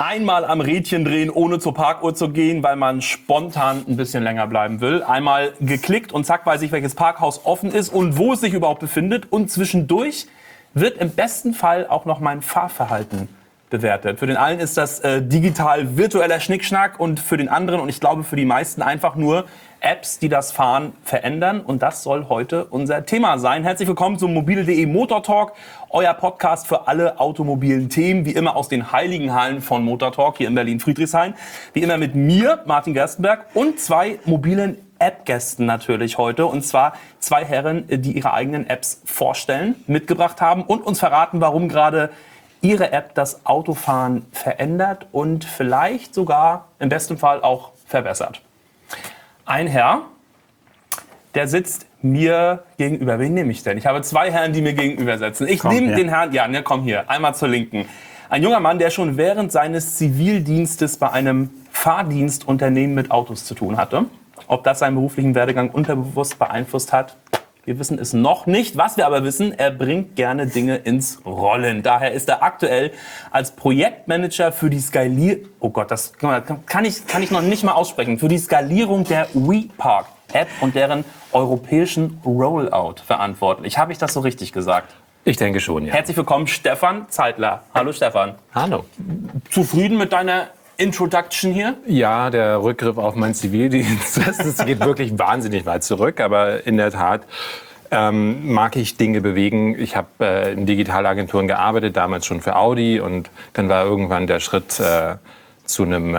Einmal am Rädchen drehen, ohne zur Parkuhr zu gehen, weil man spontan ein bisschen länger bleiben will. Einmal geklickt und zack weiß ich, welches Parkhaus offen ist und wo es sich überhaupt befindet. Und zwischendurch wird im besten Fall auch noch mein Fahrverhalten bewertet. Für den einen ist das digital virtueller Schnickschnack und für den anderen und ich glaube für die meisten einfach nur Apps, die das Fahren verändern. Und das soll heute unser Thema sein. Herzlich willkommen zum mobile.de Motor Talk, euer Podcast für alle automobilen Themen, wie immer aus den heiligen Hallen von Motor Talk hier in Berlin-Friedrichshain. Wie immer mit mir, Martin Gerstenberg, und zwei mobilen App-Gästen natürlich heute. Und zwar zwei Herren, die ihre eigenen Apps vorstellen, mitgebracht haben und uns verraten, warum gerade ihre App das Autofahren verändert und vielleicht sogar im besten Fall auch verbessert. Ein Herr, der sitzt mir gegenüber. Wen nehme ich denn? Ich habe zwei Herren, die mir gegenüber sitzen. Ich nehme den Herrn, komm hier, einmal zur Linken. Ein junger Mann, der schon während seines Zivildienstes bei einem Fahrdienstunternehmen mit Autos zu tun hatte. Ob das seinen beruflichen Werdegang unterbewusst beeinflusst hat, wir wissen es noch nicht. Was wir aber wissen, er bringt gerne Dinge ins Rollen. Daher ist er aktuell als Projektmanager für die Skalierung, oh Gott, das kann ich noch nicht mal aussprechen, für die Skalierung der WePark-App und deren europäischen Rollout verantwortlich. Habe ich das so richtig gesagt? Ich denke schon, ja. Herzlich willkommen, Stefan Zeitler. Hallo Stefan. Hallo. Zufrieden mit deiner Introduction hier? Ja, der Rückgriff auf meinen Zivildienst, das geht wirklich wahnsinnig weit zurück, aber in der Tat mag ich Dinge bewegen. Ich habe in Digitalagenturen gearbeitet, damals schon für Audi und dann war irgendwann der Schritt zu einem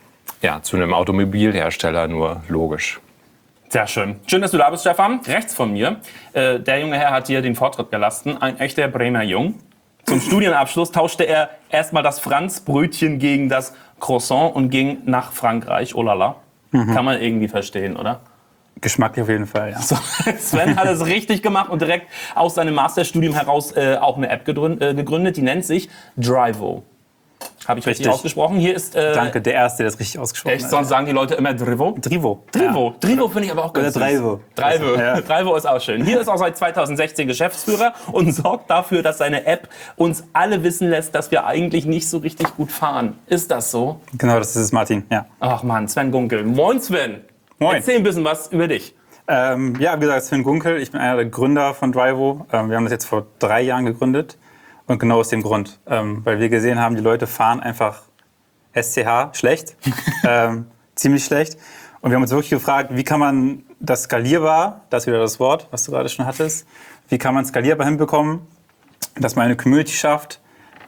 Automobilhersteller nur logisch. Sehr schön. Schön, dass du da bist, Stefan. Rechts von mir, der junge Herr hat hier den Vortritt gelassen, ein echter Bremer Jung. Zum Studienabschluss tauschte er erstmal das Franzbrötchen gegen das Croissant und ging nach Frankreich. Oh la la. Kann man irgendwie verstehen, oder? Geschmacklich auf jeden Fall, ja. So, Sven hat es richtig gemacht und direkt aus seinem Masterstudium heraus auch eine App gegründet, die nennt sich Drivo. Habe ich richtig ausgesprochen? Hier ist, Danke, der Erste, der das richtig ausgesprochen hat. Echt, sonst sagen die Leute immer Drivo? Drivo. Drivo. Ja. Drivo finde ich aber auch ganz süß. Drivo. Ja. Drivo ist auch schön. Hier ist auch seit 2016 Geschäftsführer und sorgt dafür, dass seine App uns alle wissen lässt, dass wir eigentlich nicht so richtig gut fahren. Ist das so? Genau, das ist es, Martin, ja. Ach Mann, Sven Gunkel. Moin Sven. Moin. Erzähl ein bisschen was über dich. Wie gesagt, Sven Gunkel, ich bin einer der Gründer von Drivo. Wir haben das jetzt vor 3 Jahren gegründet. Und genau aus dem Grund, weil wir gesehen haben, die Leute fahren einfach SCH schlecht, ziemlich schlecht. Und wir haben uns wirklich gefragt, wie kann man das skalierbar, das ist wieder das Wort, was du gerade schon hattest, wie kann man skalierbar hinbekommen, dass man eine Community schafft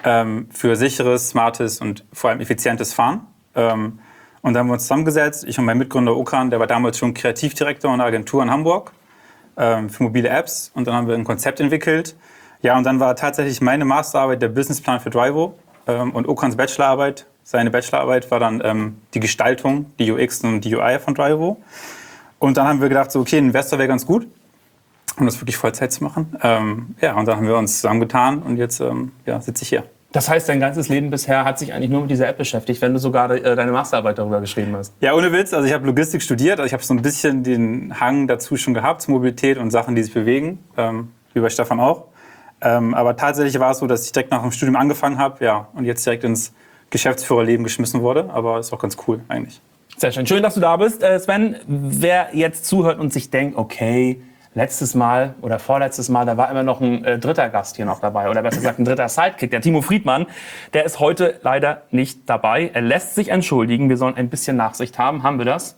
für sicheres, smartes und vor allem effizientes Fahren. Und dann haben wir uns zusammengesetzt, ich und mein Mitgründer Okan, der war damals schon Kreativdirektor einer Agentur in Hamburg für mobile Apps. Und dann haben wir ein Konzept entwickelt. Ja, und dann war tatsächlich meine Masterarbeit der Businessplan für Drivo und Okans Bachelorarbeit. Seine Bachelorarbeit war dann die Gestaltung, die UX und die UI von Drivo. Und dann haben wir gedacht, so, okay, ein Investor wäre ganz gut, um das wirklich Vollzeit zu machen. Und dann haben wir uns zusammengetan und jetzt sitze ich hier. Das heißt, dein ganzes Leben bisher hat sich eigentlich nur mit dieser App beschäftigt, wenn du sogar deine Masterarbeit darüber geschrieben hast. Ja, ohne Witz. Also ich habe Logistik studiert. Also ich habe so ein bisschen den Hang dazu schon gehabt, zur Mobilität und Sachen, die sich bewegen, wie bei Stefan auch. Aber tatsächlich war es so, dass ich direkt nach dem Studium angefangen habe, und jetzt direkt ins Geschäftsführerleben geschmissen wurde. Aber ist auch ganz cool eigentlich. Sehr schön. Schön, dass du da bist, Sven. Wer jetzt zuhört und sich denkt, okay, letztes Mal oder vorletztes Mal, da war immer noch ein dritter Gast hier noch dabei. Oder besser gesagt ein dritter Sidekick, der Timo Friedmann. Der ist heute leider nicht dabei. Er lässt sich entschuldigen. Wir sollen ein bisschen Nachsicht haben. Haben wir das?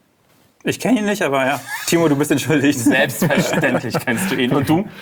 Ich kenne ihn nicht, aber ja. Timo, du bist entschuldigt. Selbstverständlich kennst du ihn. Und du?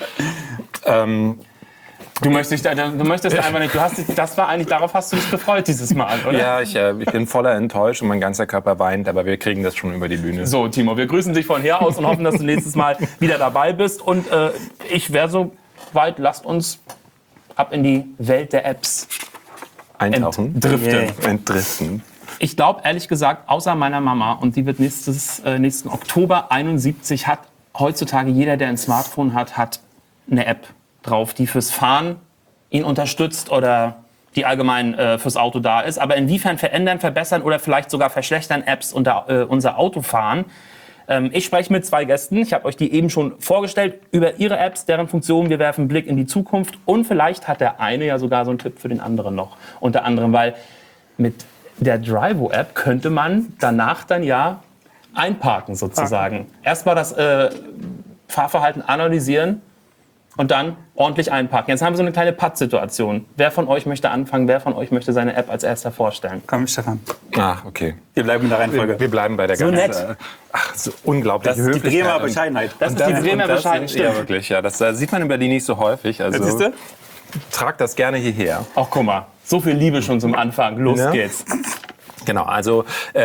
Du möchtest einfach nicht. Darauf hast du dich gefreut dieses Mal, oder? Ja, ich bin voller enttäuscht und mein ganzer Körper weint, aber wir kriegen das schon über die Bühne. So, Timo, wir grüßen dich von hier aus und hoffen, dass du nächstes Mal wieder dabei bist. Und ich wäre so weit, lasst uns ab in die Welt der Apps eintauchen. Entdriften. Ich glaube, ehrlich gesagt, außer meiner Mama, und die wird nächsten Oktober 71, hat heutzutage jeder, der ein Smartphone hat eine App drauf, die fürs Fahren ihn unterstützt oder die allgemein fürs Auto da ist. Aber inwiefern verändern, verbessern oder vielleicht sogar verschlechtern Apps unser Autofahren? Ich spreche mit zwei Gästen. Ich habe euch die eben schon vorgestellt über ihre Apps, deren Funktionen. Wir werfen einen Blick in die Zukunft und vielleicht hat der eine ja sogar so einen Tipp für den anderen noch. Unter anderem, weil mit der Drivo-App könnte man danach dann ja einparken sozusagen. Erstmal das Fahrverhalten analysieren und dann ordentlich einparken. Jetzt haben wir so eine kleine Pattsituation. Wer von euch möchte anfangen? Wer von euch möchte seine App als erster vorstellen? Komm, Stefan. Ach, okay. Wir bleiben in der Reihenfolge. Wir bleiben bei der So ganzen... nett. Ach, so unglaublich. Das ist die Bremer Bescheidenheit. Das ist die Bremer Bescheidenheit. Ja, wirklich. Ja, das sieht man in Berlin nicht so häufig. Also, Siehst du? trag das gerne hierher. Ach, guck mal. So viel Liebe schon zum Anfang. Los Ja. geht's. Genau, also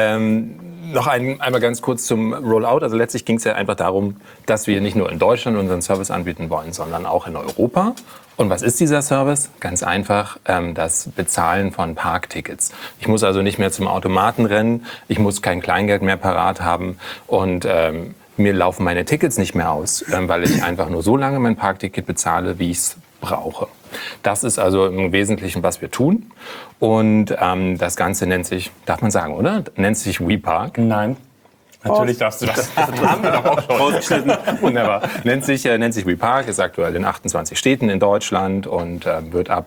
noch einmal ganz kurz zum Rollout. Also letztlich ging es ja einfach darum, dass wir nicht nur in Deutschland unseren Service anbieten wollen, sondern auch in Europa. Und was ist dieser Service? Ganz einfach, das Bezahlen von Parktickets. Ich muss also nicht mehr zum Automaten rennen, ich muss kein Kleingeld mehr parat haben und mir laufen meine Tickets nicht mehr aus, weil ich einfach nur so lange mein Parkticket bezahle, wie ich es brauche. Das ist also im Wesentlichen, was wir tun. Und das Ganze nennt sich, darf man sagen, oder? Nennt sich WePark. Nein. Natürlich darfst du das. Das haben wir doch auch schon. Ausgeschnitten. Wunderbar. Nennt sich WePark, ist aktuell in 28 Städten in Deutschland und wird ab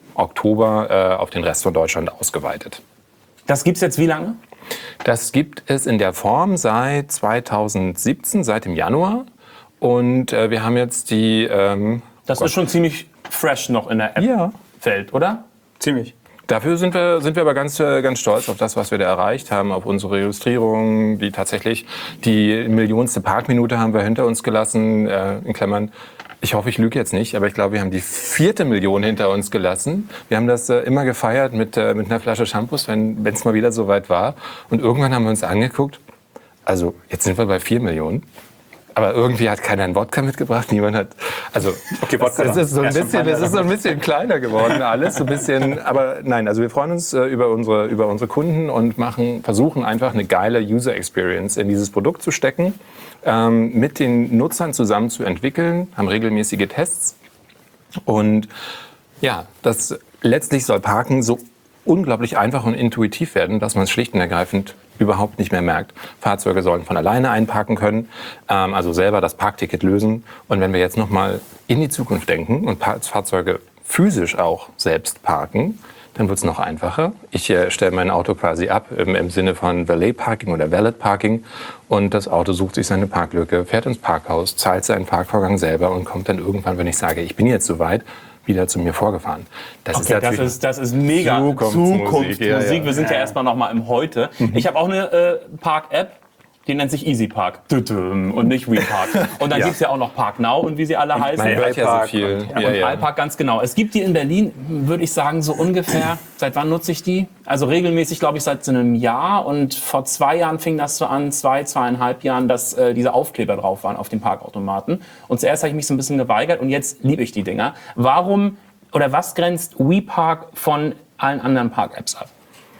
Oktober auf den Rest von Deutschland ausgeweitet. Das gibt's jetzt wie lange? Das gibt es in der Form seit 2017, seit dem Januar. Und wir haben jetzt die... Das ist schon ziemlich fresh noch in der App-Welt, oder? Ziemlich. Dafür sind wir aber ganz stolz auf das, was wir da erreicht haben, auf unsere Illustrierungen, die tatsächlich die millionste Parkminute haben wir hinter uns gelassen, in Klammern. Ich hoffe, ich lüge jetzt nicht, aber ich glaube, wir haben die 4. Million hinter uns gelassen. Wir haben das immer gefeiert mit einer Flasche Shampoos, wenn es mal wieder so weit war. Und irgendwann haben wir uns angeguckt, also jetzt sind wir bei 4 Millionen. Aber irgendwie hat keiner einen Wodka mitgebracht, niemand hat, also Okay, Wodka. es ist so ein bisschen kleiner geworden alles, so ein bisschen, aber nein, also wir freuen uns über unsere Kunden und versuchen einfach eine geile User Experience in dieses Produkt zu stecken, mit den Nutzern zusammen zu entwickeln, haben regelmäßige Tests und ja, das letztlich soll Parken so unglaublich einfach und intuitiv werden, dass man es schlicht und ergreifend überhaupt nicht mehr merkt. Fahrzeuge sollen von alleine einparken können, also selber das Parkticket lösen. Und wenn wir jetzt noch mal in die Zukunft denken und Fahrzeuge physisch auch selbst parken, dann wird es noch einfacher. Ich stelle mein Auto quasi ab im Sinne von Valet Parking oder Valet Parking und das Auto sucht sich seine Parklücke, fährt ins Parkhaus, zahlt seinen Parkvorgang selber und kommt dann irgendwann, wenn ich sage, ich bin jetzt soweit, wieder zu mir vorgefahren. Das ist mega Zukunftsmusik. Ja. Wir sind ja erstmal noch mal im Heute. Ich habe auch eine Park-App, die nennt sich Easy Park und nicht WePark. Und dann gibt's ja auch noch Park Now und wie sie alle heißen. Man hört ja so viel. Und iPark, ganz genau. Es gibt die in Berlin, würde ich sagen, so ungefähr. Seit wann nutze ich die? Also regelmäßig, glaube ich, seit so einem Jahr. Und vor 2 Jahren fing das so an, 2,5 Jahren, dass diese Aufkleber drauf waren auf den Parkautomaten. Und zuerst habe ich mich so ein bisschen geweigert und jetzt liebe ich die Dinger. Warum oder was grenzt WePark von allen anderen Park-Apps ab?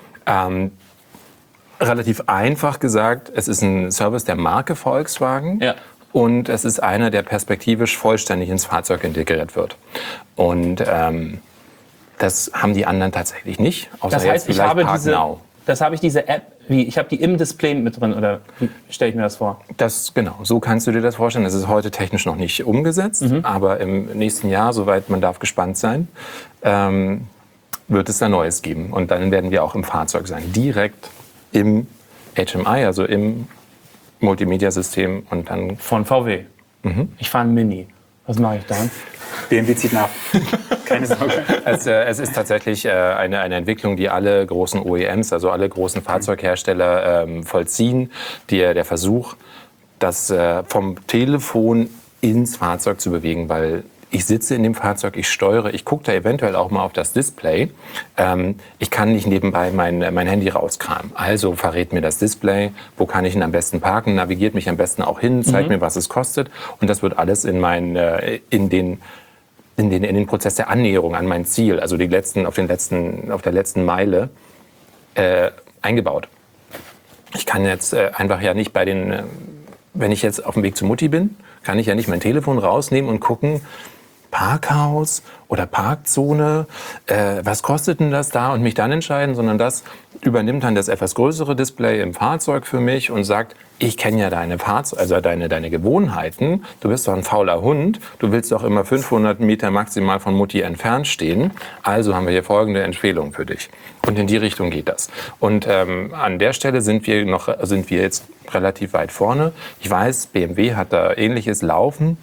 Relativ einfach gesagt, es ist ein Service der Marke Volkswagen. Ja. Und es ist einer, der perspektivisch vollständig ins Fahrzeug integriert wird. Und das haben die anderen tatsächlich nicht. Außer Das heißt, jetzt vielleicht das habe ich diese App, ich habe die im Display mit drin, oder wie stelle ich mir das vor? Genau, so kannst du dir das vorstellen. Das ist heute technisch noch nicht umgesetzt, aber im nächsten Jahr, soweit man darf gespannt sein, wird es da Neues geben. Und dann werden wir auch im Fahrzeug sein, direkt im HMI, also im Multimedia-System und dann... Von VW. Ich fahre einen Mini. Was mache ich dann? BMW zieht nach. Keine Sorge. Es ist tatsächlich eine Entwicklung, die alle großen OEMs, also alle großen Fahrzeughersteller vollziehen. Der Versuch, das vom Telefon ins Fahrzeug zu bewegen, weil ich sitze in dem Fahrzeug, ich steuere, ich gucke da eventuell auch mal auf das Display. Ich kann nicht nebenbei mein Handy rauskramen. Also verrät mir das Display, wo kann ich ihn am besten parken, navigiert mich am besten auch hin, zeigt mir, was es kostet. Und das wird alles in den Prozess der Annäherung an mein Ziel, also auf der letzten Meile eingebaut. Ich kann jetzt einfach ja nicht wenn ich jetzt auf dem Weg zu Mutti bin, kann ich ja nicht mein Telefon rausnehmen und gucken, Parkhaus oder Parkzone, was kostet denn das da, und mich dann entscheiden, sondern das übernimmt dann das etwas größere Display im Fahrzeug für mich und sagt, ich kenne ja deine deine Gewohnheiten, du bist doch ein fauler Hund, du willst doch immer 500 Meter maximal von Mutti entfernt stehen, also haben wir hier folgende Empfehlung für dich. Und in die Richtung geht das. Und an der Stelle sind wir jetzt relativ weit vorne. Ich weiß, BMW hat da Ähnliches laufen.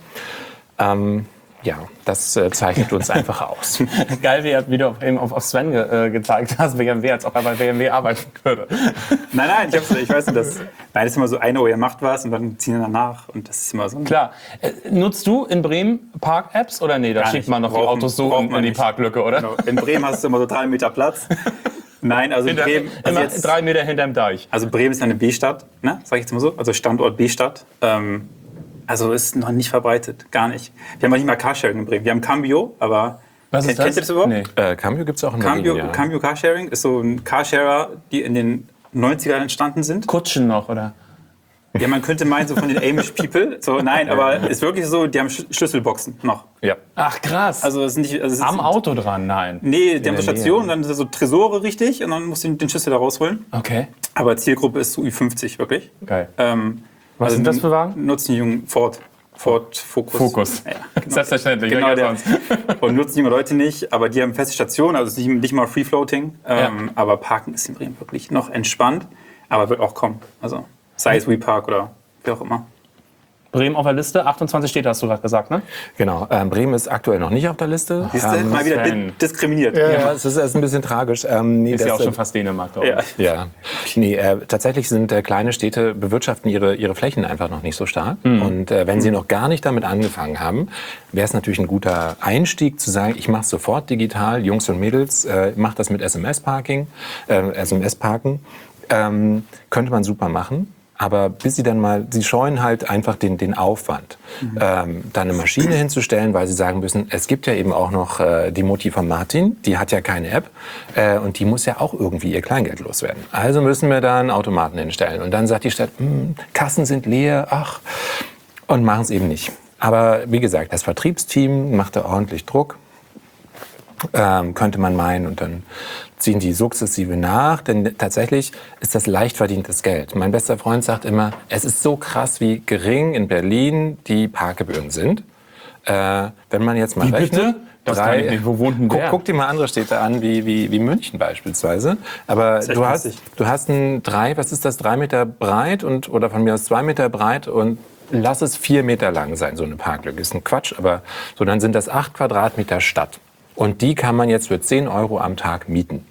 Ja, das zeichnet uns einfach aus. Geil, wie du eben auf Sven gezeigt hast, BMW, als ob er bei BMW arbeiten würde. Nein, ich weiß nicht, das ist immer so, eine ihr macht was und dann ziehen wir danach. Und das ist immer so. Klar. Nutzt du in Bremen Park-Apps oder nee, da schickt man noch die Autos so in die Parklücke, oder? Genau. In Bremen hast du immer so 3 Meter Platz. Nein, also Bremen... Immer 3 Meter hinterm Deich. Also Bremen ist eine B-Stadt, ne? Sag ich jetzt mal so. Also Standort B-Stadt. Also ist noch nicht verbreitet, gar nicht. Wir haben auch nicht mal Carsharing in Bremen. Wir haben Cambio, aber... Was ist das? Kennt ihr das überhaupt? Nee. Cambio gibt es auch in Berlin, ja. Cambio Carsharing ist so ein Carsharer, die in den 90ern entstanden sind. Kutschen noch, oder? Ja, man könnte meinen, so von den Amish People. So, nein, aber ist wirklich so, die haben Schlüsselboxen noch. Ja. Ach, krass. Also es ist nicht... Also es Am ist, Auto dran, nein. Nee, die haben so Stationen, dann sind so Tresore richtig und dann musst du den Schlüssel da rausholen. Okay. Aber Zielgruppe ist so Ü50, wirklich. Geil. Was sind das für Wagen? Nutzen die jungen Ford Focus. Ja, genau. Selbstverständlich. Genau, der. Und nutzen junge Leute nicht, aber die haben feste Stationen, also es ist nicht mal Free-Floating. Aber Parken ist in Bremen wirklich noch entspannt, aber wird auch kommen. Also sei es WePark oder wie auch immer. Bremen auf der Liste, 28 steht, hast du gerade gesagt, ne? Genau, Bremen ist aktuell noch nicht auf der Liste. Siehst du, mal wieder diskriminiert. Ja, es ist ein bisschen tragisch. Ist ja auch schon fast Dänemark, glaube ich. Ja. Nee, tatsächlich sind kleine Städte bewirtschaften ihre Flächen einfach noch nicht so stark. Und wenn sie noch gar nicht damit angefangen haben, wäre es natürlich ein guter Einstieg zu sagen, ich mache sofort digital, Jungs und Mädels, mache das mit SMS-Parken. Könnte man super machen. Aber bis sie scheuen halt einfach den Aufwand, da eine Maschine hinzustellen, weil sie sagen müssen, es gibt ja eben auch noch die Mutti von Martin, die hat ja keine App und die muss ja auch irgendwie ihr Kleingeld loswerden. Also müssen wir da einen Automaten hinstellen. Und dann sagt die Stadt, Kassen sind leer, und machen es eben nicht. Aber wie gesagt, das Vertriebsteam macht da ordentlich Druck. Könnte man meinen, und dann ziehen die sukzessive nach, denn tatsächlich ist das leicht verdientes Geld. Mein bester Freund sagt immer, es ist so krass, wie gering in Berlin die Parkgebühren sind. Wenn man jetzt mal Wie rechnet, bitte? Das kann ich nicht. Wo wohnt denn der? Guck dir mal andere Städte an, wie München beispielsweise. Aber du hast ein 3 Meter breit oder von mir aus 2 Meter breit und lass es 4 Meter lang sein, so eine Parklücke. Ist ein Quatsch, aber so, dann sind das 8 Quadratmeter Stadt. Und die kann man jetzt für 10 € am Tag mieten.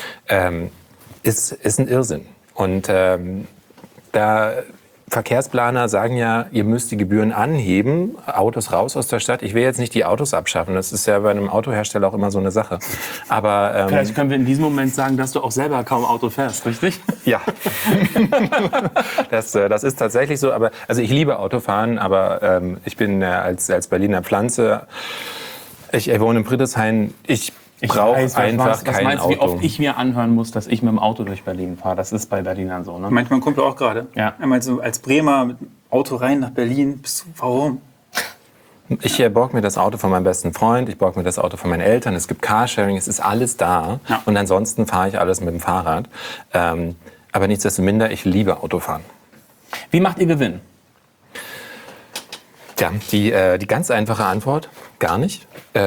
Ist ein Irrsinn. Und da Verkehrsplaner sagen ja, ihr müsst die Gebühren anheben, Autos raus aus der Stadt. Ich will jetzt nicht die Autos abschaffen, das ist ja bei einem Autohersteller auch immer so eine Sache. Aber vielleicht können wir in diesem Moment sagen, dass du auch selber kaum Auto fährst, richtig? Ja, das ist tatsächlich so. Aber also ich liebe Autofahren, aber ich bin als Berliner Pflanze. Ich wohne in Friedrichshain. Ich brauche einfach kein Auto. Wie oft ich mir anhören muss, dass ich mit dem Auto durch Berlin fahre? Das ist bei Berlinern so, ne? Meint mein Kumpel auch gerade. Ja. Er meint so, als Bremer mit dem Auto rein nach Berlin, warum? Ich borg mir das Auto von meinem besten Freund, ich borg mir das Auto von meinen Eltern. Es gibt Carsharing, es ist alles da. Ja. Und ansonsten fahre ich alles mit dem Fahrrad. Aber nichtsdestominder, ich liebe Autofahren. Wie macht ihr Gewinn? Ja, die ganz einfache Antwort, gar nicht.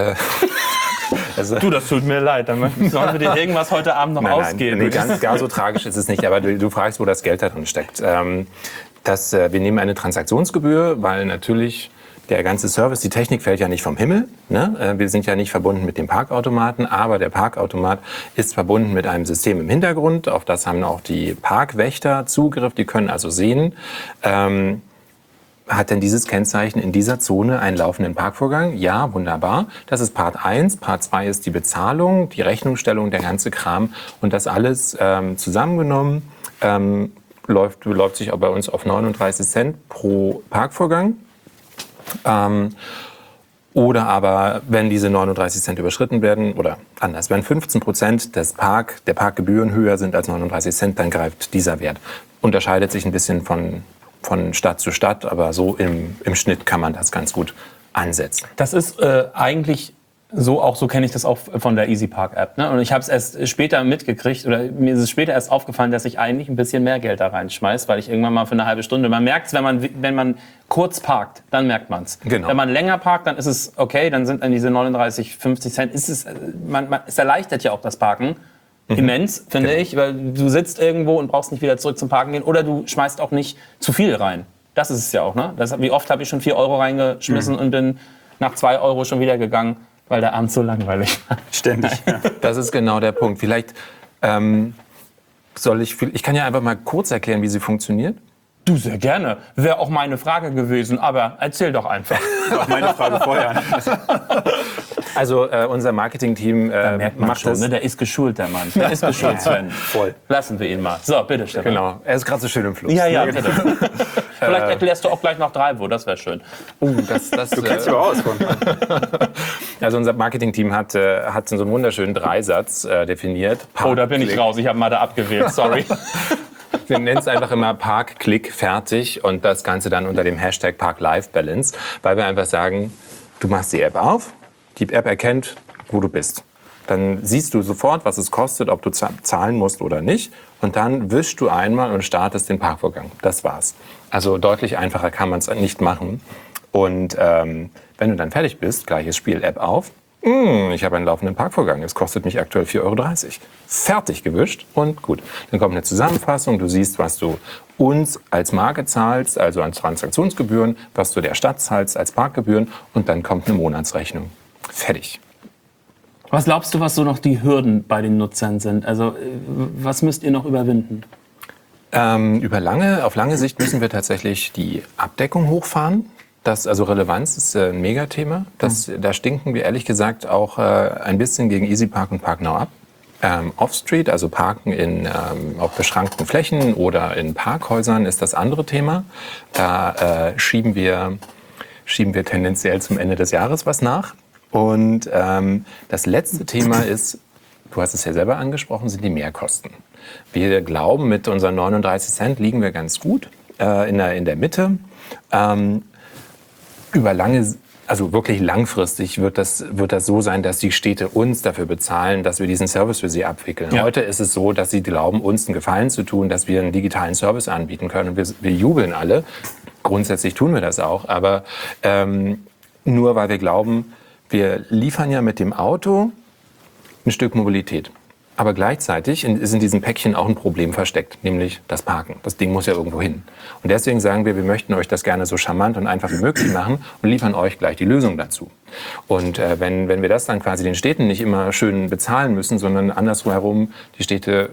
Du, das tut mir leid. Dann sollen wir dir irgendwas heute Abend noch ausgeben. Nee, gar so tragisch ist es nicht. Aber du fragst, wo das Geld da drin steckt. Wir nehmen eine Transaktionsgebühr, weil natürlich der ganze Service, die Technik fällt ja nicht vom Himmel. Ne? Wir sind ja nicht verbunden mit dem Parkautomaten, aber der Parkautomat ist verbunden mit einem System im Hintergrund. Auf das haben auch die Parkwächter Zugriff. Die können also sehen, hat denn dieses Kennzeichen in dieser Zone einen laufenden Parkvorgang? Ja, wunderbar. Das ist Part 1. Part 2 ist die Bezahlung, die Rechnungsstellung, der ganze Kram. Und das alles zusammengenommen läuft sich auch bei uns auf 39 Cent pro Parkvorgang. Oder aber, wenn diese 39 Cent überschritten werden, oder anders, wenn 15% der Parkgebühren höher sind als 39 Cent, dann greift dieser Wert. Unterscheidet sich ein bisschen von Stadt zu Stadt, aber so im Schnitt kann man das ganz gut ansetzen. Das ist eigentlich so, auch so kenne ich das auch von der EasyPark-App. Ne? Und ich habe es erst später mitgekriegt, oder mir ist es später erst aufgefallen, dass ich eigentlich ein bisschen mehr Geld da reinschmeiß, weil ich irgendwann mal für eine halbe Stunde, man merkt es, wenn man kurz parkt, dann merkt man es. Genau. Wenn man länger parkt, dann ist es okay, dann sind dann diese 39, 50 Cent. Es erleichtert ja auch das Parken. Immens, finde ich, weil du sitzt irgendwo und brauchst nicht wieder zurück zum Parken gehen, oder du schmeißt auch nicht zu viel rein. Das ist es ja auch, ne? Wie oft habe ich schon 4 Euro reingeschmissen und bin nach 2 Euro schon wieder gegangen, weil der Abend so langweilig war. Ständig. Ja. Das ist genau der Punkt. Vielleicht ich kann ja einfach mal kurz erklären, wie sie funktioniert. Du, sehr gerne. Wäre auch meine Frage gewesen, aber erzähl doch einfach. Das war meine Frage vorher. Also unser Marketing-Team macht das. Ne? Der ist geschult, der Mann. Der ist geschult, Sven. Voll. Lassen wir ihn mal. So, bitte, Stefan. Genau, er ist gerade so schön im Fluss. Ja, bitte. Vielleicht erklärst du auch gleich noch Drivo, das wäre schön. Du kennst dich aber aus. Also unser Marketing-Team hat so einen wunderschönen Dreisatz definiert. Oh, da bin ich raus. Ich habe mal da abgewählt, sorry. Wir nennen es einfach immer Park, Klick, fertig und das Ganze dann unter dem Hashtag Park-Life-Balance, weil wir einfach sagen, du machst die App auf, die App erkennt, wo du bist. Dann siehst du sofort, was es kostet, ob du zahlen musst oder nicht. Und dann wischst du einmal und startest den Parkvorgang. Das war's. Also deutlich einfacher kann man es nicht machen. Und wenn du dann fertig bist, gleiches Spiel, App auf. Ich habe einen laufenden Parkvorgang. Es kostet mich aktuell 4,30 Euro. Fertig gewischt und gut. Dann kommt eine Zusammenfassung. Du siehst, was du uns als Marke zahlst, also an Transaktionsgebühren, was du der Stadt zahlst als Parkgebühren. Und dann kommt eine Monatsrechnung. Fertig. Was glaubst du, was so noch die Hürden bei den Nutzern sind? Also, was müsst ihr noch überwinden? Auf lange Sicht müssen wir tatsächlich die Abdeckung hochfahren. Also Relevanz ist ein Megathema. Da stinken wir ehrlich gesagt auch ein bisschen gegen EasyPark und ParkNow ab. Off-Street, also Parken auf beschrankten Flächen oder in Parkhäusern, ist das andere Thema. Da schieben wir tendenziell zum Ende des Jahres was nach. Und das letzte Thema ist, du hast es ja selber angesprochen, sind die Mehrkosten. Wir glauben, mit unseren 39 Cent liegen wir ganz gut in der Mitte. Also wirklich langfristig wird das so sein, dass die Städte uns dafür bezahlen, dass wir diesen Service für sie abwickeln. Ja. Heute ist es so, dass sie glauben, uns einen Gefallen zu tun, dass wir einen digitalen Service anbieten können. Und wir jubeln alle. Grundsätzlich tun wir das auch. Aber nur weil wir glauben, wir liefern ja mit dem Auto ein Stück Mobilität. Aber gleichzeitig ist in diesem Päckchen auch ein Problem versteckt, nämlich das Parken. Das Ding muss ja irgendwo hin. Und deswegen sagen wir möchten euch das gerne so charmant und einfach wie möglich machen und liefern euch gleich die Lösung dazu. Und wenn wir das dann quasi den Städten nicht immer schön bezahlen müssen, sondern andersherum die Städte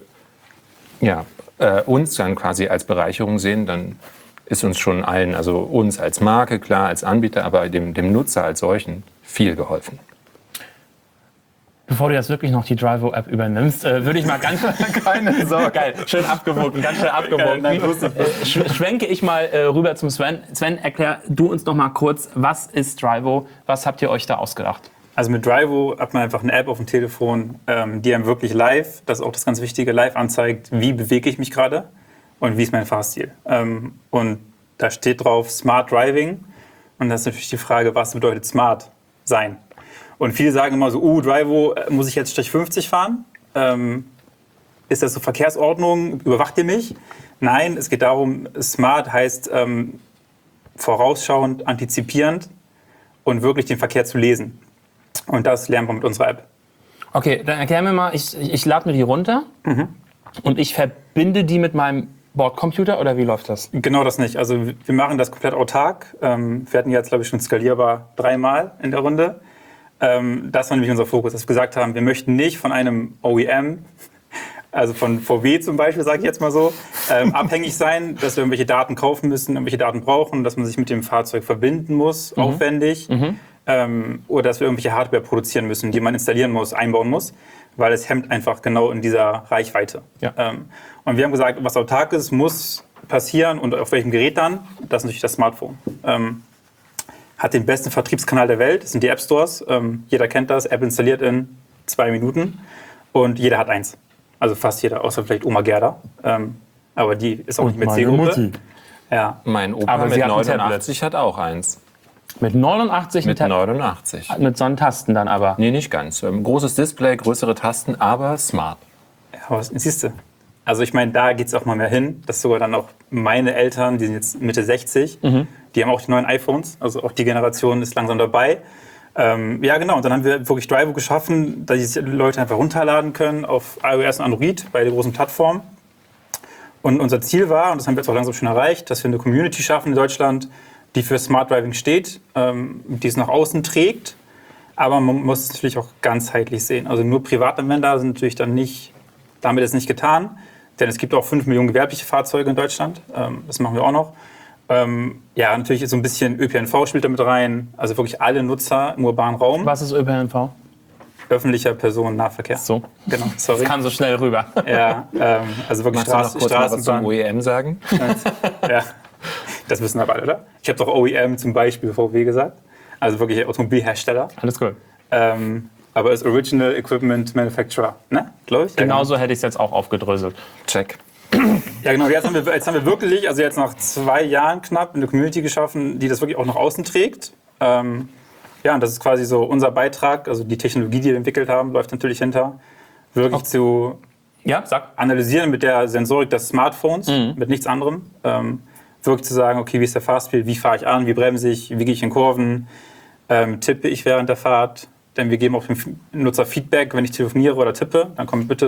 uns dann quasi als Bereicherung sehen, dann ist uns schon allen, also uns als Marke, klar, als Anbieter, aber dem Nutzer als solchen viel geholfen. Bevor du jetzt wirklich noch die Drivo-App übernimmst, würde ich mal ganz keine Sorge, geil, schön abgewogen, ganz schön abgewogen. Schwenke ich mal rüber zum Sven. Sven, erklär du uns noch mal kurz, was ist Drivo? Was habt ihr euch da ausgedacht? Also mit Drivo hat man einfach eine App auf dem Telefon, die einem wirklich live, das ist auch das ganz Wichtige, live anzeigt, wie bewege ich mich gerade und wie ist mein Fahrstil. Und da steht drauf Smart Driving und das ist natürlich die Frage, was bedeutet Smart sein? Und viele sagen immer so, Drivo, muss ich jetzt Strich 50 fahren? Ist das so Verkehrsordnung? Überwacht ihr mich? Nein, es geht darum, smart heißt vorausschauend, antizipierend und wirklich den Verkehr zu lesen. Und das lernen wir mit unserer App. Okay, dann erklär mir mal, ich lade mir die runter und ich verbinde die mit meinem Bordcomputer oder wie läuft das? Genau das nicht. Also wir machen das komplett autark. Wir hatten jetzt, glaube ich, schon skalierbar 3-mal in der Runde. Das war nämlich unser Fokus, dass wir gesagt haben, wir möchten nicht von einem OEM, also von VW zum Beispiel, sage ich jetzt mal so, abhängig sein, dass wir irgendwelche Daten kaufen müssen, irgendwelche Daten brauchen, dass man sich mit dem Fahrzeug verbinden muss, aufwendig, oder dass wir irgendwelche Hardware produzieren müssen, die man installieren muss, einbauen muss, weil es hemmt einfach genau in dieser Reichweite. Ja. Und wir haben gesagt, was autark ist, muss passieren und auf welchem Gerät dann, das ist natürlich das Smartphone. Hat den besten Vertriebskanal der Welt, das sind die App Stores. Jeder kennt das, App installiert in 2 Minuten und jeder hat eins. Also fast jeder, außer vielleicht Oma Gerda. Aber die ist auch nicht mit Zielgruppe. Mutti. Ja. Mein Opa Aber mit sie hat ein 89 hat auch eins. Mit 89 Mit 89. mit so einen Tasten dann aber. Nee, nicht ganz. Großes Display, größere Tasten, aber smart. Ja, aber siehst du. Also ich meine, da geht es auch mal mehr hin, dass sogar dann auch meine Eltern, die sind jetzt Mitte 60, die haben auch die neuen iPhones, also auch die Generation ist langsam dabei. Ja, genau. Und dann haben wir wirklich Drivo geschaffen, dass die Leute einfach runterladen können auf iOS und Android bei der großen Plattform. Und unser Ziel war, und das haben wir jetzt auch langsam schon erreicht, dass wir eine Community schaffen in Deutschland, die für Smart Driving steht, die es nach außen trägt. Aber man muss es natürlich auch ganzheitlich sehen. Also nur Privatanwender sind natürlich dann nicht, damit ist nicht getan. Denn es gibt auch 5 Millionen gewerbliche Fahrzeuge in Deutschland. Das machen wir auch noch. Ja, natürlich ist so ein bisschen ÖPNV spielt da mit rein. Also wirklich alle Nutzer im urbanen Raum. Was ist ÖPNV? Öffentlicher Personennahverkehr. So. Genau, sorry. Das kam so schnell rüber. Ja, also wirklich Magst du noch kurz mal was zum Straßenbahn. OEM sagen? Ja, das wissen aber alle, oder? Ich habe doch OEM zum Beispiel VW gesagt. Also wirklich Automobilhersteller. Alles gut. Aber als Original Equipment Manufacturer, ne? Glaube ich. Ja, Genauso hätte ich es jetzt auch aufgedröselt. Check. Ja, genau. Jetzt haben wir wirklich, also jetzt nach 2 Jahren knapp, eine Community geschaffen, die das wirklich auch nach außen trägt. Ja, und das ist quasi so unser Beitrag. Also die Technologie, die wir entwickelt haben, läuft natürlich hinter. Wirklich zu Ja, sag. analysieren mit der Sensorik des Smartphones, mit nichts anderem. Wirklich zu sagen, okay, wie ist der Fahrstil, wie fahre ich an, wie bremse ich, wie gehe ich in Kurven, tippe ich während der Fahrt. Denn wir geben auch dem Nutzer Feedback, wenn ich telefoniere oder tippe, dann kommt bitte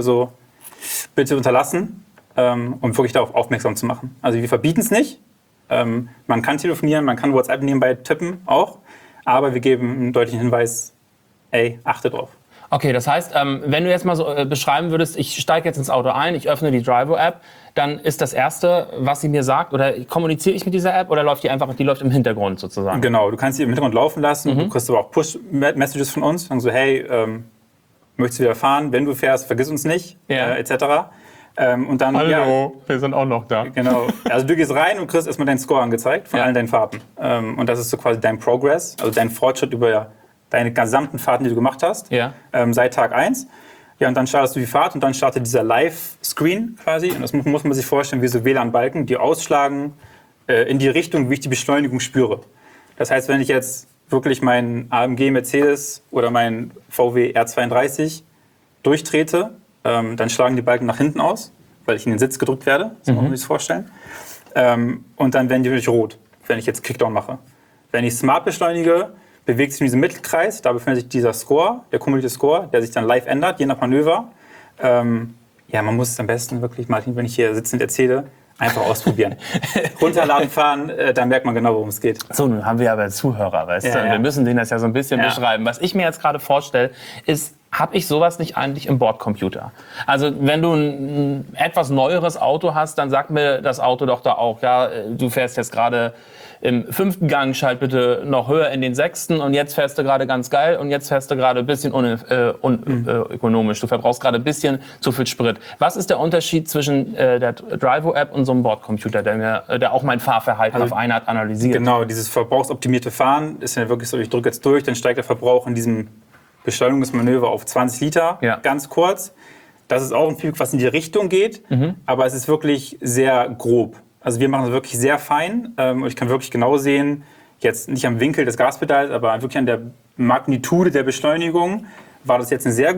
unterlassen, um wirklich darauf aufmerksam zu machen. Also wir verbieten es nicht. Man kann telefonieren, man kann WhatsApp nebenbei tippen auch, aber wir geben einen deutlichen Hinweis, ey, achte drauf. Okay, das heißt, wenn du jetzt mal so beschreiben würdest, ich steige jetzt ins Auto ein, ich öffne die Drivo-App, dann ist das Erste, was sie mir sagt, oder kommuniziere ich mit dieser App oder läuft die läuft im Hintergrund sozusagen? Genau, du kannst sie im Hintergrund laufen lassen, du kriegst aber auch Push-Messages von uns, sagen so, hey, möchtest du wieder fahren, wenn du fährst, vergiss uns nicht, Ja. etc. Und dann, ja, wir sind auch noch da. genau. Also du gehst rein und kriegst erstmal deinen Score angezeigt von Ja. allen deinen Fahrten. Und das ist so quasi dein Progress, also dein Fortschritt über deine gesamten Fahrten, die du gemacht hast, Ja. seit Tag 1. Ja, und dann startest du die Fahrt und dann startet dieser Live-Screen quasi. Und das muss man sich vorstellen wie so WLAN-Balken, die ausschlagen in die Richtung, wie ich die Beschleunigung spüre. Das heißt, wenn ich jetzt wirklich meinen AMG Mercedes oder meinen VW R32 durchtrete, dann schlagen die Balken nach hinten aus, weil ich in den Sitz gedrückt werde. So muss man sich das vorstellen. Und dann werden die wirklich rot, wenn ich jetzt Kickdown mache. Wenn ich smart beschleunige, bewegt sich in diesem Mittelkreis, da befindet sich dieser Score, der kumulierte Score, der sich dann live ändert, je nach Manöver. Ja, man muss es am besten wirklich, Martin, wenn ich hier sitzend erzähle, einfach ausprobieren. Runterladen, fahren, dann merkt man genau, worum es geht. So, nun haben wir aber Zuhörer, weißt du? Ja, ja. Wir müssen denen das ja so ein bisschen Ja. beschreiben. Was ich mir jetzt gerade vorstelle, ist, habe ich sowas nicht eigentlich im Bordcomputer? Also wenn du ein etwas neueres Auto hast, dann sagt mir das Auto doch da auch, ja, du fährst jetzt gerade im 5. Gang, schalt bitte noch höher in den 6. und jetzt fährst du gerade ganz geil und jetzt fährst du gerade ein bisschen unökonomisch. Du verbrauchst gerade ein bisschen zu viel Sprit. Was ist der Unterschied zwischen der Drivo-App und so einem Bordcomputer, der auch mein Fahrverhalten auf eine Art analysiert? Genau, dieses verbrauchsoptimierte Fahren ist ja wirklich so, ich drücke jetzt durch, dann steigt der Verbrauch in diesem Beschleunigungsmanöver auf 20 Liter, Ja. ganz kurz. Das ist auch ein Feedback, was in die Richtung geht, aber es ist wirklich sehr grob. Also wir machen es wirklich sehr fein und ich kann wirklich genau sehen, jetzt nicht am Winkel des Gaspedals, aber wirklich an der Magnitude der Beschleunigung, war das jetzt eine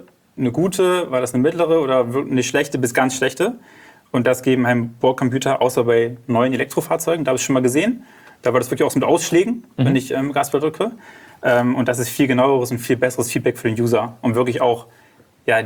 gute, war das eine mittlere oder eine schlechte bis ganz schlechte. Und das geben einem Bordcomputer, außer bei neuen Elektrofahrzeugen, da habe ich schon mal gesehen, da war das wirklich auch so mit Ausschlägen, wenn ich Gaspedal drücke. Und das ist viel genaueres und viel besseres Feedback für den User, um wirklich auch ja,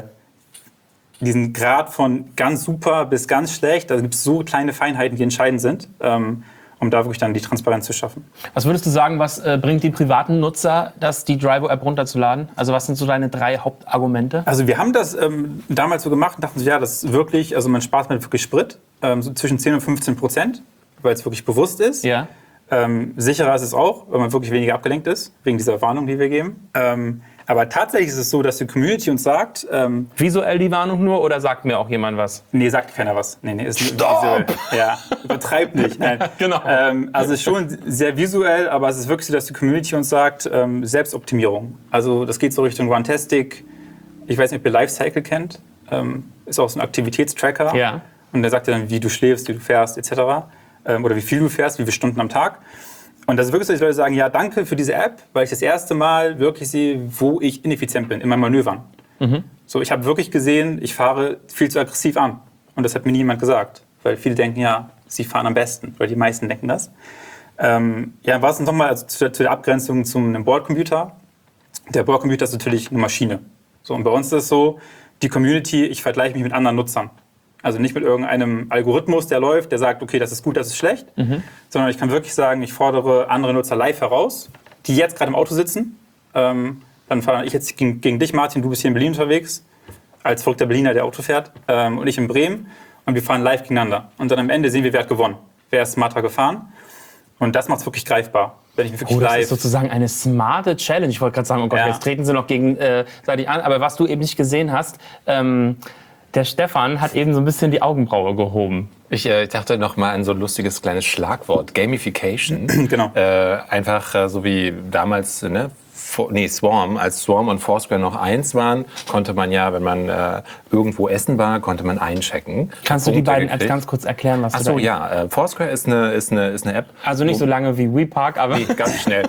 diesen Grad von ganz super bis ganz schlecht, da gibt es so kleine Feinheiten, die entscheidend sind, um da wirklich dann die Transparenz zu schaffen. Was würdest du sagen, was bringt die privaten Nutzer, die Drivo-App runterzuladen? Also was sind so deine 3 Hauptargumente? Also wir haben das damals so gemacht und dachten so, ja, das ist wirklich, also man spart mit wirklich Sprit, so zwischen 10 und 15%, weil es wirklich bewusst ist. Ja. Sicherer ist es auch, weil man wirklich weniger abgelenkt ist, wegen dieser Warnung, die wir geben. Aber tatsächlich ist es so, dass die Community uns sagt, Visuell die Warnung nur oder sagt mir auch jemand was? nee, sagt keiner was. Nee, ist nicht Stopp! visuell. Ja, übertreibt nicht. Nein. Genau. Also es ist schon sehr visuell, aber es ist wirklich so, dass die Community uns sagt, Selbstoptimierung. Also das geht so Richtung Runtastic. Ich weiß nicht, ob ihr Lifecycle kennt. Ist auch so ein Aktivitätstracker. Ja. Und der sagt dir dann, wie du schläfst, wie du fährst, etc. Oder wie viel du fährst, wie viele Stunden am Tag. Und das ist wirklich so, dass die Leute sagen, ja, danke für diese App, weil ich das erste Mal wirklich sehe, wo ich ineffizient bin in meinen Manövern. So, ich habe wirklich gesehen, ich fahre viel zu aggressiv an. Und das hat mir niemand gesagt. Weil viele denken ja, sie fahren am besten. Oder die meisten denken das. Ja, was nochmal also zu der Abgrenzung zu einem Bordcomputer. Der Bordcomputer ist natürlich eine Maschine. So, und bei uns ist es so, die Community, ich vergleiche mich mit anderen Nutzern. Also nicht mit irgendeinem Algorithmus, der läuft, der sagt, okay, das ist gut, das ist schlecht. Sondern ich kann wirklich sagen, ich fordere andere Nutzer live heraus, die jetzt gerade im Auto sitzen. Dann fahre ich jetzt gegen dich, Martin, du bist hier in Berlin unterwegs, als verrückter Berliner, der Auto fährt, und ich in Bremen. Und wir fahren live gegeneinander. Und dann am Ende sehen wir, wer hat gewonnen. Wer ist smarter gefahren. Und das macht es wirklich greifbar. Wenn ich mich wirklich Das live... ist sozusagen eine smarte Challenge. Ich wollte gerade sagen, oh Gott, Ja. jetzt treten sie noch gegenseitig an. Aber was du eben nicht gesehen hast, der Stefan hat eben so ein bisschen die Augenbraue gehoben. Ich dachte noch mal an so ein lustiges kleines Schlagwort, Gamification. Genau. Einfach so wie damals, ne? Swarm. Als Swarm und Foursquare noch eins waren, konnte man ja, wenn man irgendwo essen war, konnte man einchecken. Kannst du die Punkte beiden Apps gekriegt. ganz kurz erklären, was Ach du so, da... ja. Foursquare ist eine App. Also nicht so lange wie WePark, aber... Nee, ganz schnell.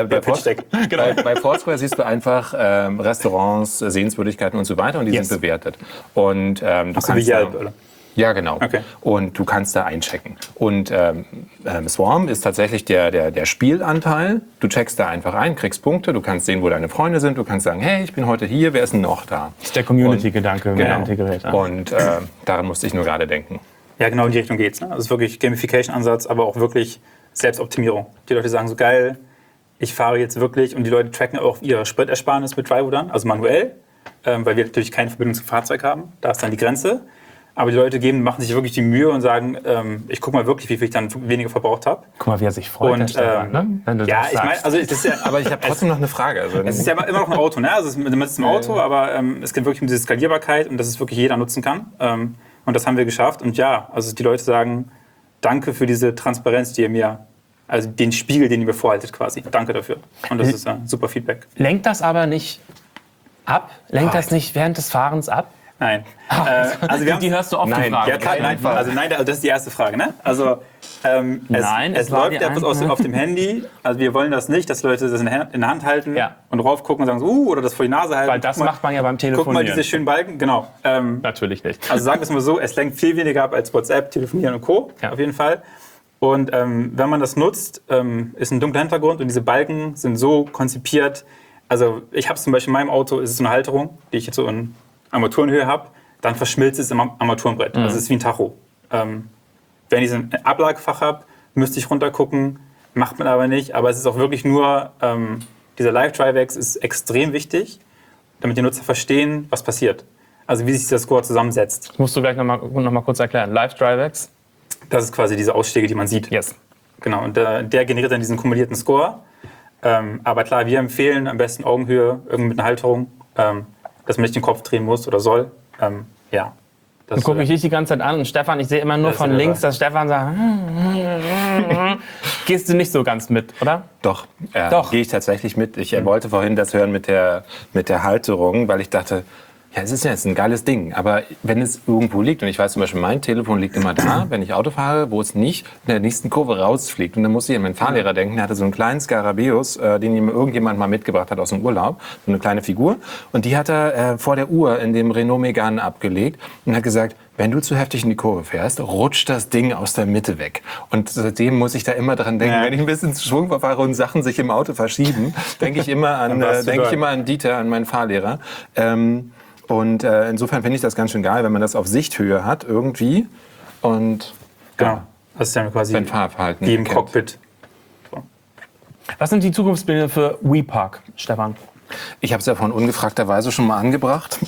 Bei Foursquare siehst du einfach Restaurants, Sehenswürdigkeiten und so weiter und die sind bewertet. Und du So wie kannst da, Yelp, oder? ja, genau. Okay. Und du kannst da einchecken. Und Swarm ist tatsächlich der Spielanteil. Du checkst da einfach ein, kriegst Punkte, du kannst sehen, wo deine Freunde sind, du kannst sagen, hey, ich bin heute hier, wer ist denn noch da? Das ist der Community-Gedanke mehr integriert. Ja. Und daran musste ich nur gerade denken. Ja, genau in die Richtung geht's. Ne? Also es ist wirklich Gamification-Ansatz, aber auch wirklich Selbstoptimierung. Die Leute sagen so, geil, ich fahre jetzt wirklich, und die Leute tracken auch ihre Spritersparnis mit Drivo dann, also manuell, weil wir natürlich keine Verbindung zum Fahrzeug haben. Da ist dann die Grenze. Aber die Leute machen sich wirklich die Mühe und sagen, ich gucke mal wirklich, wie viel ich dann weniger verbraucht habe. Guck mal, wie er sich freut, der Stefan, ne? Wenn du ja, das ich meine, sagst. also das ist ja, Aber ich habe trotzdem noch eine Frage. Also, es ist ja immer noch ein Auto, ne? Also man sitzt im Auto, aber es geht wirklich um diese Skalierbarkeit und dass es wirklich jeder nutzen kann. Und das haben wir geschafft. Und ja, also die Leute sagen, danke für diese Transparenz, die ihr mir, also den Spiegel, den ihr mir vorhaltet quasi. Danke dafür. Und das ist super Feedback. Lenkt das aber nicht ab? Lenkt das nicht während des Fahrens ab? Nein. Also wir haben Die hörst du oft, die Nein. Frage. Ja, klar, nein, also nein, das ist die erste Frage, ne? Also Nein, es es war läuft die etwas auf dem Handy. Also wir wollen das nicht, dass Leute das in der Hand halten Ja. und drauf gucken und sagen so, oder das vor die Nase halten. Weil das Guck mal, macht man ja beim Guck mal Telefonieren. diese schönen Balken, genau. Natürlich nicht. Also sagen wir es mal so, es lenkt viel weniger ab als WhatsApp, Telefonieren und Co. Ja. Auf jeden Fall. Und wenn man das nutzt, ist ein dunkler Hintergrund und diese Balken sind so konzipiert. Also ich habe zum Beispiel in meinem Auto, ist es so eine Halterung, die ich jetzt so in Armaturenhöhe habe, dann verschmilzt es im Armaturenbrett. Also es ist wie ein Tacho. Wenn ich ein Ablagefach habe, müsste ich runtergucken, macht man aber nicht. Aber es ist auch wirklich nur, dieser Live-Drivex ist extrem wichtig, damit die Nutzer verstehen, was passiert. Also wie sich dieser Score zusammensetzt. Das musst du gleich noch mal kurz erklären. Live DriveX? Das ist quasi diese Ausschläge, die man sieht. Yes. Genau, und der generiert dann diesen kumulierten Score. Aber klar, wir empfehlen am besten Augenhöhe, irgendwie mit einer Halterung, dass man nicht den Kopf drehen muss oder soll. Ja. Dann gucke ich dich die ganze Zeit an und Stefan, ich sehe immer nur Das von ist links, dabei. dass Stefan sagt, gehst du nicht so ganz mit, oder? Doch, Doch. gehe ich tatsächlich mit. Ich wollte vorhin das hören mit der Halterung, weil ich dachte, ja, es ist ja jetzt ein geiles Ding, aber wenn es irgendwo liegt, und ich weiß zum Beispiel, mein Telefon liegt immer da, wenn ich Auto fahre, wo es nicht in der nächsten Kurve rausfliegt. Und dann muss ich an meinen Fahrlehrer denken, der hatte so einen kleinen Skarabäus, den ihm irgendjemand mal mitgebracht hat aus dem Urlaub, so eine kleine Figur. Und die hat er vor der Uhr in dem Renault Megane abgelegt und hat gesagt, wenn du zu heftig in die Kurve fährst, rutscht das Ding aus der Mitte weg. Und seitdem muss ich da immer dran denken, wenn ich ein bisschen zu Schwung verfahre und Sachen sich im Auto verschieben, denke ich immer an Dieter, an meinen Fahrlehrer. Und insofern finde ich das ganz schön geil, wenn man das auf Sichthöhe hat irgendwie. Und Genau. Das ist dann quasi sein Fahrverhalten wie im erkennt. Cockpit. Was sind die Zukunftspläne für WePark, Stefan? Ich habe es ja von ungefragterweise schon mal angebracht.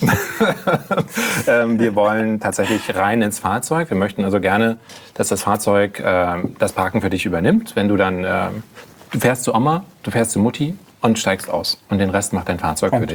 Wir wollen tatsächlich rein ins Fahrzeug. Wir möchten also gerne, dass das Fahrzeug das Parken für dich übernimmt. Wenn du dann, du fährst zu Oma, du fährst zu Mutti und steigst aus. Und den Rest macht dein Fahrzeug für dich.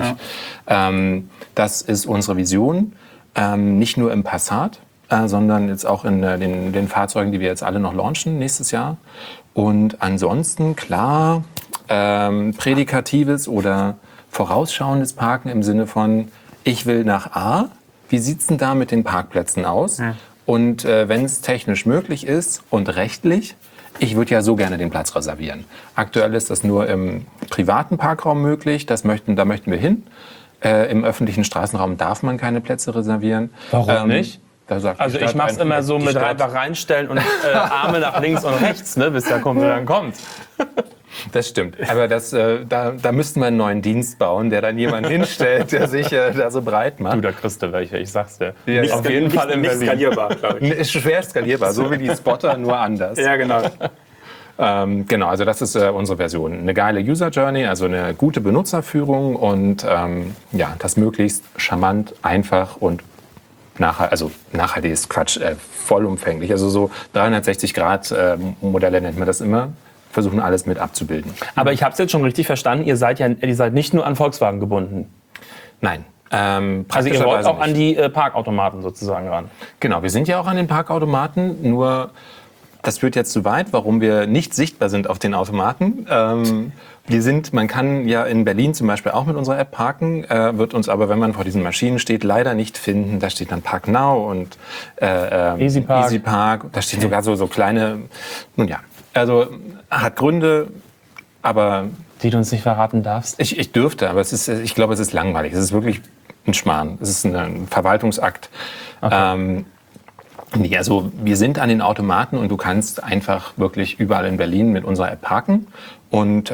Das ist unsere Vision. Nicht nur im Passat, sondern jetzt auch in den Fahrzeugen, die wir jetzt alle noch launchen nächstes Jahr. Und ansonsten, klar, prädikatives oder vorausschauendes Parken im Sinne von, ich will nach A, wie sieht's denn da mit den Parkplätzen aus? Ja. Und wenn es technisch möglich ist und rechtlich, ich würde ja so gerne den Platz reservieren. Aktuell ist das nur im privaten Parkraum möglich, da möchten wir hin. Im öffentlichen Straßenraum darf man keine Plätze reservieren. Warum nicht? Da sagt Also ich mache es immer so mit einfach reinstellen und Arme nach links und rechts, ne, bis der Kumpel dann kommt. Das stimmt. Aber da müssten wir einen neuen Dienst bauen, der dann jemanden hinstellt, der sich da so breit macht. Du, da kriegst du welche, ich sag's dir. Ja, Nicht, auf jeden Fall in nicht Berlin. skalierbar, glaube ich. Ist schwer skalierbar, so wie die Spotter, nur anders. Ja, genau. Genau, also das ist unsere Version. Eine geile User Journey, also eine gute Benutzerführung und ja, das möglichst charmant, einfach und nachhaltig ist Quatsch, vollumfänglich. Also so 360-Grad-Modelle nennt man das immer. Versuchen alles mit abzubilden. Aber ich habe es jetzt schon richtig verstanden, ihr seid nicht nur an Volkswagen gebunden. Nein. Also ihr wollt auch an die Parkautomaten sozusagen ran. Genau, wir sind ja auch an den Parkautomaten, nur das führt jetzt zu weit, warum wir nicht sichtbar sind auf den Automaten. Man kann ja in Berlin zum Beispiel auch mit unserer App parken, wird uns aber, wenn man vor diesen Maschinen steht, leider nicht finden. Da steht dann Park Now und Easy Park. Da stehen sogar so kleine, nun ja, also hat Gründe, aber... Die du uns nicht verraten darfst. Ich dürfte, aber ich glaube, es ist langweilig. Es ist wirklich ein Schmarrn. Es ist ein Verwaltungsakt. Okay. Nee, also wir sind an den Automaten und du kannst einfach wirklich überall in Berlin mit unserer App parken. Und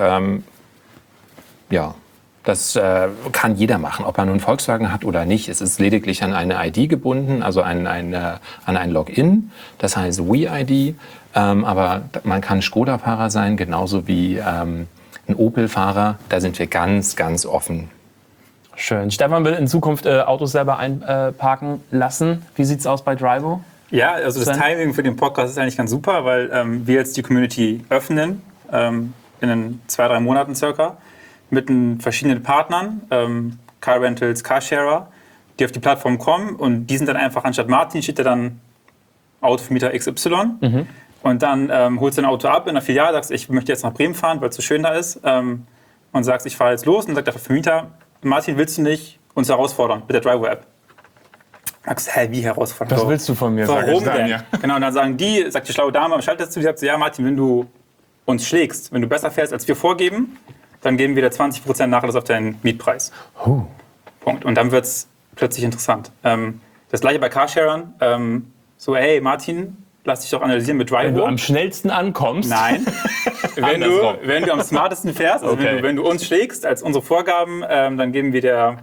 ja, das kann jeder machen, ob er nun Volkswagen hat oder nicht. Es ist lediglich an eine ID gebunden, also an ein Login, das heißt WeID. Aber man kann Skoda-Fahrer sein, genauso wie ein Opel-Fahrer. Da sind wir ganz, ganz offen. Schön. Stefan will in Zukunft Autos selber einparken lassen. Wie sieht's aus bei Drivo? Ja, also das Sven? Timing für den Podcast ist eigentlich ganz super, weil wir jetzt die Community öffnen, in 2-3 Monaten circa, mit verschiedenen Partnern, Car Rentals, Carsharer, die auf die Plattform kommen und die sind dann einfach, anstatt Martin steht da dann Autovermieter XY und dann holst du ein Auto ab in der Filiale, sagst, ich möchte jetzt nach Bremen fahren, weil es so schön da ist und sagst, ich fahre jetzt los und sagt der Vermieter, Martin, willst du nicht uns herausfordern mit der Drivo-App? Sagst, wie herausfordern? Was willst du von mir? Warum sag ich dann, denn? ja. Genau, und dann sagt die schlaue Dame am Schalter zu, die sagt so, ja Martin, wenn du uns schlägst, wenn du besser fährst, als wir vorgeben, dann geben wir dir 20% Nachlass auf deinen Mietpreis. Punkt. Und dann wird es plötzlich interessant. Das gleiche bei Carsharern. So, hey Martin, lass dich doch analysieren mit Wenn du Drivo. am schnellsten ankommst. Nein. wenn du am smartesten fährst, also Okay. wenn du uns schlägst als unsere Vorgaben, dann geben wir dir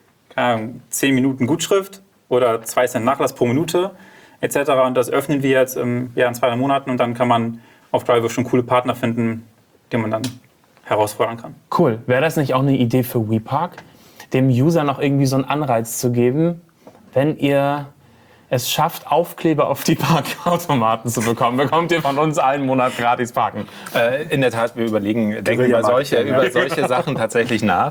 10 Minuten Gutschrift oder 2 Cent Nachlass pro Minute etc. Und das öffnen wir jetzt in 2-3 Monaten und dann kann man auf Drivo schon coole Partner finden, die man dann herausfordern kann. Cool. Wäre das nicht auch eine Idee für WePark, dem User noch irgendwie so einen Anreiz zu geben, wenn ihr es schafft, Aufkleber auf die Parkautomaten zu bekommen, bekommt ihr von uns einen Monat gratis parken. In der Tat, wir denken über solche Sachen tatsächlich nach.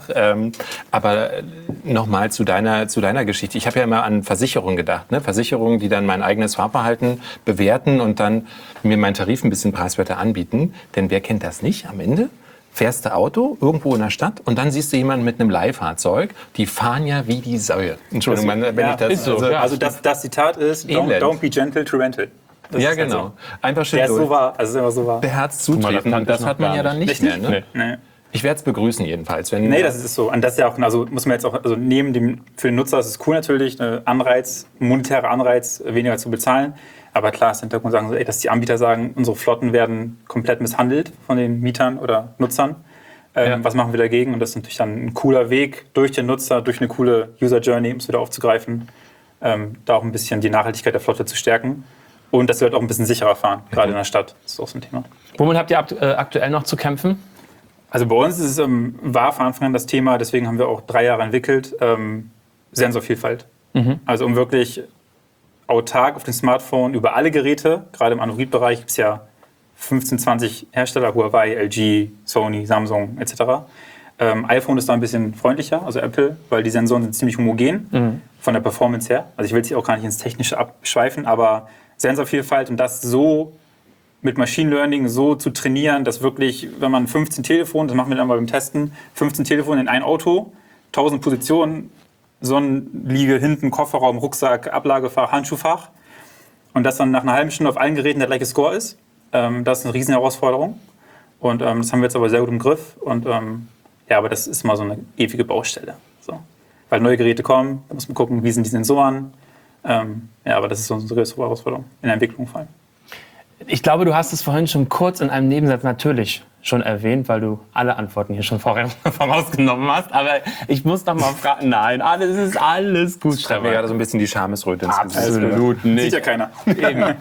Aber nochmal zu deiner Geschichte. Ich habe ja immer an Versicherungen gedacht. Ne? Versicherungen, die dann mein eigenes Fahrverhalten bewerten und dann mir meinen Tarif ein bisschen preiswerter anbieten. Denn wer kennt das nicht am Ende? Fährst du Auto irgendwo in der Stadt und dann siehst du jemanden mit einem Leihfahrzeug. Die fahren ja wie die Säue. Entschuldigung, wenn ich das... ist so, ja. Also das Zitat ist, don't be gentle to rental. Das Ja, ist halt genau. so. Einfach schön Der ist so durch. wahr. Also ist immer so wahr. Der Herz das zutreten. kannte Und das ich hat noch man ja gar dann nicht. nicht mehr. Ne? Nee. Ich werde es begrüßen jedenfalls. Wenn, Nee, das ist so. Und das ist ja auch, also muss man jetzt auch, also neben dem, für den Nutzer ist es cool natürlich, ein monetärer Anreiz, weniger zu bezahlen. Aber klar, ist Hintergrund sagen so, dass die Anbieter sagen, unsere Flotten werden komplett misshandelt von den Mietern oder Nutzern. Was machen wir dagegen? Und das ist natürlich dann ein cooler Weg durch den Nutzer, durch eine coole User Journey, um es wieder aufzugreifen, da auch ein bisschen die Nachhaltigkeit der Flotte zu stärken. Und dass wir halt auch ein bisschen sicherer fahren, gerade in der Stadt. Das ist auch so ein Thema. Womit habt ihr aktuell noch zu kämpfen? Also bei uns ist es, war von Anfang an das Thema, deswegen haben wir auch 3 Jahre entwickelt, Sensorvielfalt. Also um wirklich autark auf dem Smartphone über alle Geräte, gerade im Android-Bereich gibt es ja 15, 20 Hersteller, Huawei, LG, Sony, Samsung etc. iPhone ist da ein bisschen freundlicher, also Apple, weil die Sensoren sind ziemlich homogen von der Performance her. Also ich will jetzt auch gar nicht ins Technische abschweifen, aber Sensorvielfalt und das so mit Machine Learning so zu trainieren, dass wirklich, wenn man 15 Telefone, das machen wir dann mal beim Testen, 15 Telefone in ein Auto, 1000 Positionen, Sonnenliege, hinten, Kofferraum, Rucksack, Ablagefach, Handschuhfach und das dann nach einer halben Stunde auf allen Geräten der gleiche Score ist, Das ist eine riesen Herausforderung. Und das haben wir jetzt aber sehr gut im Griff. Und ja, aber das ist mal so eine ewige Baustelle. So. Weil neue Geräte kommen, da muss man gucken, wie sind die Sensoren. Ja, aber das ist so eine größere Herausforderung in der Entwicklung vor allem. Ich glaube, du hast es vorhin schon kurz in einem Nebensatz natürlich schon erwähnt, weil du alle Antworten hier schon vorausgenommen hast. Aber ich muss noch mal fragen, nein, alles ist alles gut. Ich mir gerade so ein bisschen die Schamesröte ins Gesicht. Absolut nicht. Sieht ja keiner. Eben.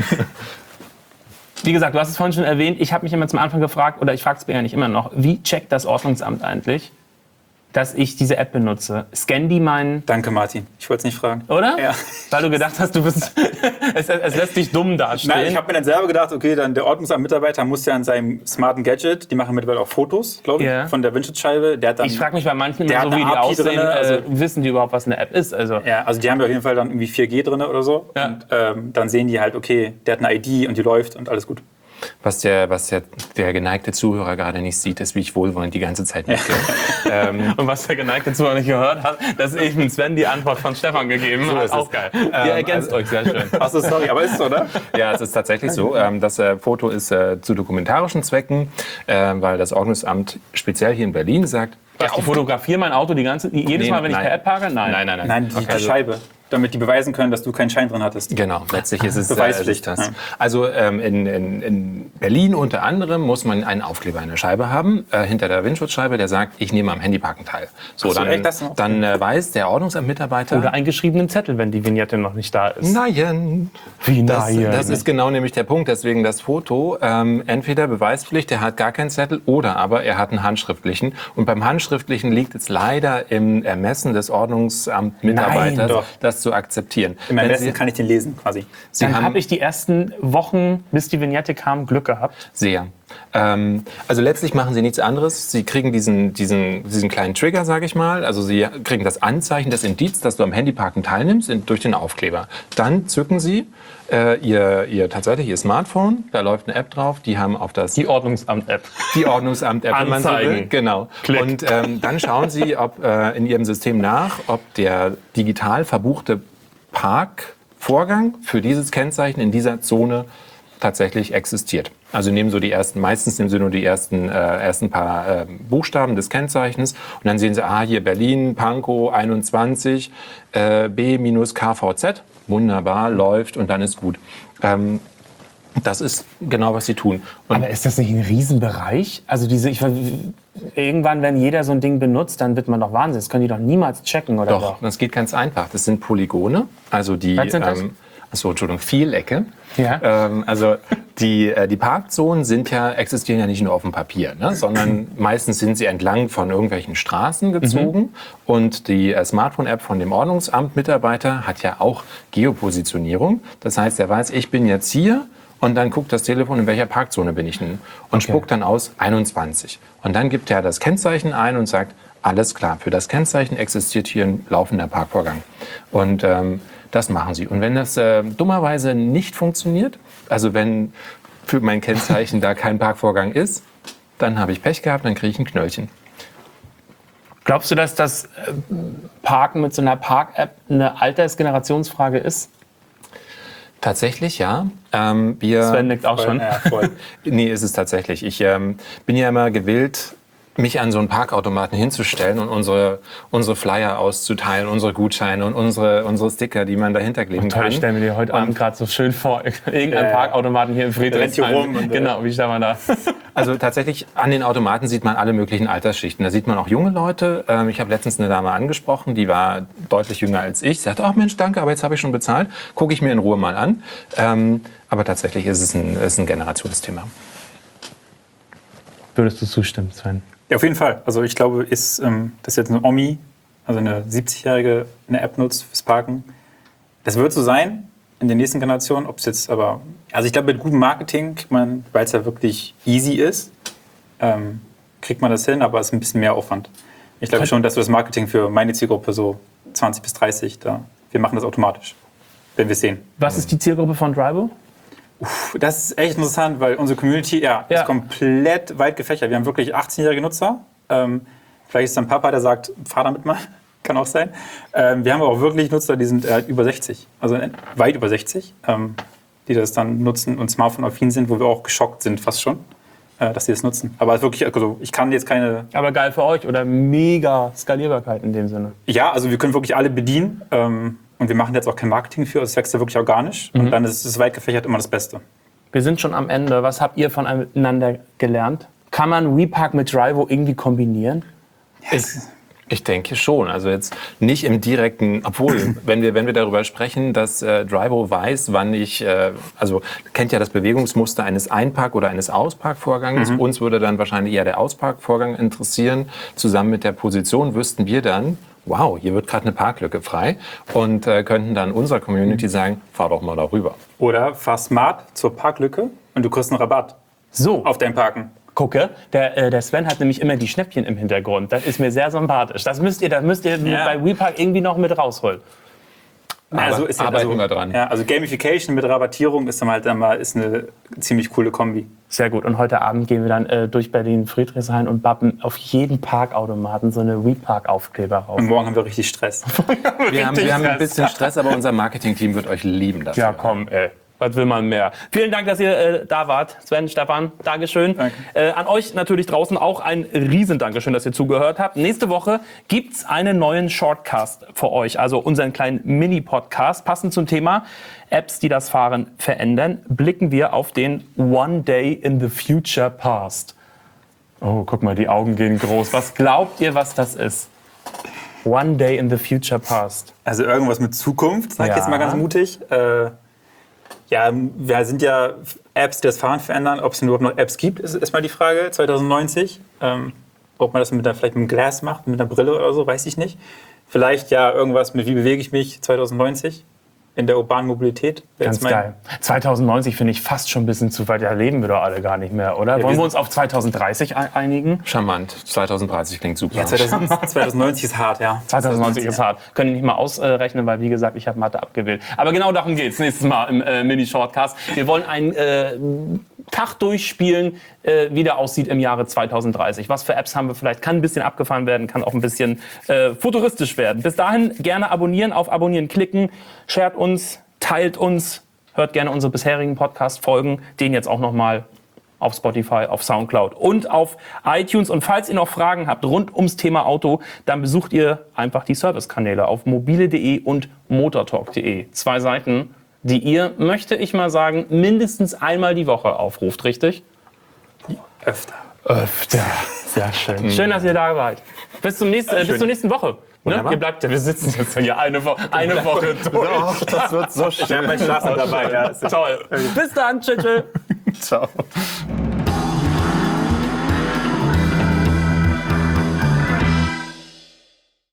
Wie gesagt, du hast es vorhin schon erwähnt. Ich habe mich immer zum Anfang gefragt, oder ich frage es mir eigentlich immer noch, wie checkt das Ordnungsamt eigentlich, dass ich diese App benutze? Scannen die meinen... Danke, Martin. Ich wollte es nicht fragen. Oder? Ja. Weil du gedacht hast, du bist... es lässt dich dumm dastehen. Nein, ich habe mir dann selber gedacht, okay, dann der Ordnungsamt-Mitarbeiter muss ja an seinem smarten Gadget, die machen mittlerweile auch Fotos, glaube ich, Ja. von der Windschutzscheibe. Der hat dann, Ich frage mich bei manchen der immer so, hat wie eine die API aussehen, drin, also- wissen die überhaupt, was eine App ist? Also, ja, also die haben ja auf jeden Fall dann irgendwie 4G drin oder so. Ja. Und dann sehen die halt, okay, der hat eine ID und die läuft und alles gut. Was der geneigte Zuhörer gerade nicht sieht, ist, wie ich wohlwollend die ganze Zeit nicke. und was der geneigte Zuhörer nicht gehört hat, dass ich mit Sven die Antwort von Stefan gegeben habe. Auch geil. Ihr ergänzt euch sehr schön. Achso, sorry, aber ist so, oder? Ja, es ist tatsächlich so. Das Foto ist zu dokumentarischen Zwecken, weil das Ordnungsamt speziell hier in Berlin sagt, Ich fotografiere mein Auto jedes Mal, wenn ich nein. per App parke? Nein. Nein, die Scheibe. Damit die beweisen können, dass du keinen Schein drin hattest. Genau, letztlich ist es Beweispflicht, das. ja. Also in Berlin unter anderem muss man einen Aufkleber in der Scheibe haben, hinter der Windschutzscheibe, der sagt, ich nehme am Handyparken teil. So, Ach so, echt, das noch? dann weiß der Ordnungsamtmitarbeiter... Oder einen geschriebenen Zettel, wenn die Vignette noch nicht da ist. Nein. Wie Das nein? ist genau nämlich der Punkt. Deswegen das Foto, entweder Beweispflicht, er hat gar keinen Zettel, oder aber er hat einen handschriftlichen. Und beim handschriftlichen liegt es leider im Ermessen des Ordnungsamtmitarbeiters, Nein, doch. das zu akzeptieren. Im Wenn Ermessen Sie- kann ich den lesen, quasi. Sie Dann haben habe ich die ersten Wochen, bis die Vignette kam, Glück gehabt. sehr. Also letztlich machen Sie nichts anderes. Sie kriegen diesen kleinen Trigger, sage ich mal. Also Sie kriegen das Anzeichen, das Indiz, dass du am Handyparken teilnimmst, durch den Aufkleber. Dann zücken Sie tatsächlich Ihr Smartphone. Da läuft eine App drauf. Die haben auf das Die Ordnungsamt-App. die Ordnungsamt-App, wenn man so will. Anzeigen. Genau. Klick. Und dann schauen Sie ob, in Ihrem System nach, ob der digital verbuchte Parkvorgang für dieses Kennzeichen in dieser Zone tatsächlich existiert. Also meistens nehmen Sie nur die ersten paar Buchstaben des Kennzeichens und dann sehen Sie, hier Berlin, Pankow 21, B-KVZ. Wunderbar, läuft und dann ist gut. Das ist genau, was Sie tun. Und Aber ist das nicht ein Riesenbereich? Also irgendwann, wenn jeder so ein Ding benutzt, dann wird man doch Wahnsinn. Das können die doch niemals checken, oder Doch, das geht ganz einfach. Das sind Polygone, also die Was sind das? Vierecke. Ja. Also die Parkzonen existieren ja nicht nur auf dem Papier, ne, sondern meistens sind sie entlang von irgendwelchen Straßen gezogen. Und die Smartphone-App von dem Ordnungsamt-Mitarbeiter hat ja auch Geopositionierung. Das heißt, er weiß, ich bin jetzt hier. Und dann guckt das Telefon, in welcher Parkzone bin ich denn? Und spuckt dann aus 21. Und dann gibt er das Kennzeichen ein und sagt, alles klar, für das Kennzeichen existiert hier ein laufender Parkvorgang. Und das machen sie. Und wenn das dummerweise nicht funktioniert, also wenn für mein Kennzeichen da kein Parkvorgang ist, dann habe ich Pech gehabt, dann kriege ich ein Knöllchen. Glaubst du, dass das Parken mit so einer Park-App eine Altersgenerationsfrage ist? Tatsächlich, ja. Sven nickt auch schon. Ja, voll. Nee, ist es tatsächlich. Ich bin ja immer gewillt, mich an so einen Parkautomaten hinzustellen und unsere Flyer auszuteilen, unsere Gutscheine und unsere Sticker, die man dahinter kleben Toll, kann. ich stelle mir dir heute Abend gerade so schön vor. Irgendein Parkautomaten hier in Friedrichshain. rennt hier rum und, Genau, wie steht man da? Also tatsächlich, an den Automaten sieht man alle möglichen Altersschichten. Da sieht man auch junge Leute. Ich habe letztens eine Dame angesprochen, die war deutlich jünger als ich. Sie sagte, ach Mensch, danke, aber jetzt habe ich schon bezahlt. Gucke ich mir in Ruhe mal an. Aber tatsächlich ist es ein Generationsthema. Würdest du zustimmen, Sven? Ja, auf jeden Fall. Also ich glaube, dass jetzt eine Omi, also eine 70-Jährige, eine App nutzt fürs Parken. Das wird so sein in der nächsten Generation. Ob es jetzt aber, also ich glaube, mit gutem Marketing kriegt man, weil es ja wirklich easy ist, kriegt man das hin, aber es ist ein bisschen mehr Aufwand. Ich glaube schon, dass wir das Marketing für meine Zielgruppe so 20 bis 30, wir machen das automatisch, wenn wir es sehen. Was ist die Zielgruppe von Drivo? Das ist echt interessant, weil unsere Community ist komplett weit gefächert. Wir haben wirklich 18-jährige Nutzer. Vielleicht ist dann Papa, der sagt, fahr damit mal. Kann auch sein. Wir haben aber auch wirklich Nutzer, die sind über 60. Also weit über 60. die das dann nutzen und Smartphone-affin sind, wo wir auch geschockt sind fast schon, dass die das nutzen. Aber wirklich, also ich kann jetzt keine... Aber geil für euch oder mega Skalierbarkeit in dem Sinne. Ja, also wir können wirklich alle bedienen und wir machen jetzt auch kein Marketing für, es wächst ja wirklich organisch und dann ist es weit gefächert immer das Beste. Wir sind schon am Ende. Was habt ihr voneinander gelernt? Kann man WePark mit Drivo irgendwie kombinieren? Ich denke schon. Also jetzt nicht im direkten, obwohl, wenn wir darüber sprechen, dass Drivo weiß, wann ich, also kennt ja das Bewegungsmuster eines Einpark- oder eines Ausparkvorgangs. Uns würde dann wahrscheinlich eher der Ausparkvorgang interessieren. Zusammen mit der Position wüssten wir dann, wow, hier wird gerade eine Parklücke frei und könnten dann unserer Community sagen, fahr doch mal darüber. Oder fahr smart zur Parklücke und du kriegst einen Rabatt So, auf dein Parken. gucke, der Sven hat nämlich immer die Schnäppchen im Hintergrund. Das ist mir sehr sympathisch. Das müsst ihr Ja. bei WePark irgendwie noch mit rausholen. Also ist arbeiten wir dran. Ja, also Gamification mit Rabattierung ist dann halt immer ist eine ziemlich coole Kombi. Sehr gut. Und heute Abend gehen wir dann durch Berlin-Friedrichshain und bappen auf jeden Parkautomaten so eine WePark-Aufkleber rauf. Und morgen haben wir richtig Stress. Wir haben ein bisschen Stress, aber unser Marketing-Team wird euch lieben dafür. Ja, komm, ey. Was will man mehr? Vielen Dank, dass ihr da wart. Sven, Stefan, Dankeschön. Danke. An euch natürlich draußen auch ein riesen Dankeschön, dass ihr zugehört habt. Nächste Woche gibt's einen neuen Shortcast für euch, also unseren kleinen Mini-Podcast. Passend zum Thema Apps, die das Fahren verändern, blicken wir auf den One Day in the Future Past. Oh, guck mal, die Augen gehen groß. Was glaubt ihr, was das ist? One Day in the Future Past. Also irgendwas mit Zukunft, sag ich Ja. jetzt mal ganz mutig. Ja, wir sind ja Apps, die das Fahren verändern. Ob es überhaupt noch Apps gibt, ist mal die Frage. 2090. Ob man das vielleicht mit einem Glas macht, mit einer Brille oder so, weiß ich nicht. Vielleicht ja irgendwas mit wie bewege ich mich 2090 in der urbanen Mobilität. Ganz geil. 2090 finde ich fast schon ein bisschen zu weit. Da leben wir doch alle gar nicht mehr, oder? Wollen wir uns auf 2030 einigen? Charmant. 2030 klingt super. Ja, 2090 ist hart, ja. 2090 ist hart. Können ich nicht mal ausrechnen, weil, wie gesagt, ich habe Mathe abgewählt. Aber genau darum geht's nächstes Mal im Mini-Shortcast. Wir wollen einen Tag durchspielen, wie der aussieht im Jahre 2030. Was für Apps haben wir vielleicht? Kann ein bisschen abgefahren werden, kann auch ein bisschen futuristisch werden. Bis dahin gerne abonnieren, auf Abonnieren klicken, shared uns, teilt uns, hört gerne unsere bisherigen Podcast-Folgen, den jetzt auch nochmal auf Spotify, auf Soundcloud und auf iTunes. Und falls ihr noch Fragen habt rund ums Thema Auto, dann besucht ihr einfach die Servicekanäle auf mobile.de und motortalk.de. 2 Seiten, die ihr, möchte ich mal sagen, mindestens einmal die Woche aufruft, richtig? Öfter. Öfter. Sehr schön. Schön, dass ihr da seid. Bis zur nächsten Woche. Ne? Ihr bleibt ja, wir sitzen jetzt hier eine Woche durch. Das wird so schön. Ich habe meinen Schlaf dabei. Ja, Toll. Bis dann. Tschüss. Ciao.